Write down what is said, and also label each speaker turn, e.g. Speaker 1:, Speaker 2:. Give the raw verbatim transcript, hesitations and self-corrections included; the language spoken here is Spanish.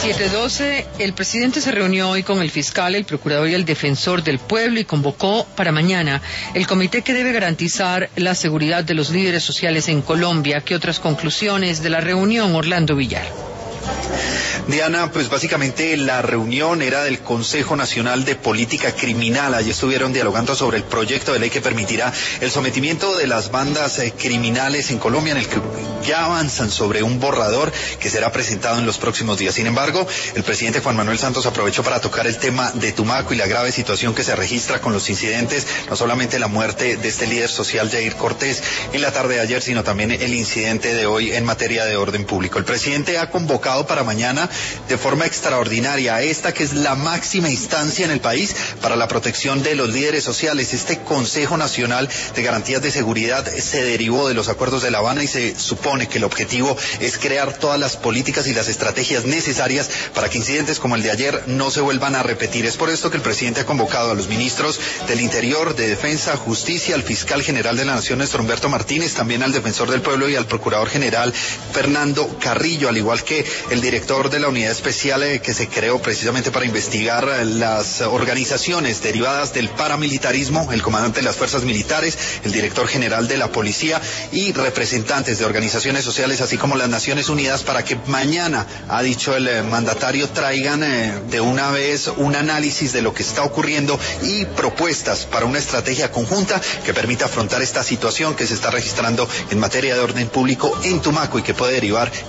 Speaker 1: siete doce, el presidente se reunió hoy con el fiscal, el procurador y el defensor del pueblo y convocó para mañana el comité que debe garantizar la seguridad de los líderes sociales en Colombia. ¿Qué otras conclusiones de la reunión, Orlando Villar?
Speaker 2: Diana, pues básicamente la reunión era del Consejo Nacional de Política Criminal. Allí estuvieron dialogando sobre el proyecto de ley que permitirá el sometimiento de las bandas eh, criminales en Colombia, en el que ya avanzan sobre un borrador que será presentado en los próximos días. Sin embargo, el presidente Juan Manuel Santos aprovechó para tocar el tema de Tumaco y la grave situación que se registra con los incidentes, no solamente la muerte de este líder social Yair Cortés en la tarde de ayer, sino también el incidente de hoy en materia de orden público. El presidente ha convocado para mañana de forma extraordinaria a esta que es la máxima instancia en el país para la protección de los líderes sociales. Este Consejo Nacional de Garantías de Seguridad se derivó de los acuerdos de La Habana y se supone que el objetivo es crear todas las políticas y las estrategias necesarias para que incidentes como el de ayer no se vuelvan a repetir. Es por esto que el presidente ha convocado a los ministros del Interior, de Defensa, Justicia, al fiscal general de la Nación, Néstor Humberto Martínez, también al defensor del pueblo y al procurador general Fernando Carrillo, al igual que el director de la unidad especial eh, que se creó precisamente para investigar eh, las organizaciones derivadas del paramilitarismo, el comandante de las fuerzas militares, el director general de la policía y representantes de organizaciones sociales, así como las Naciones Unidas, para que mañana, ha dicho el eh, mandatario, traigan eh, de una vez un análisis de lo que está ocurriendo y propuestas para una estrategia conjunta que permita afrontar esta situación que se está registrando en materia de orden público en Tumaco y que puede derivar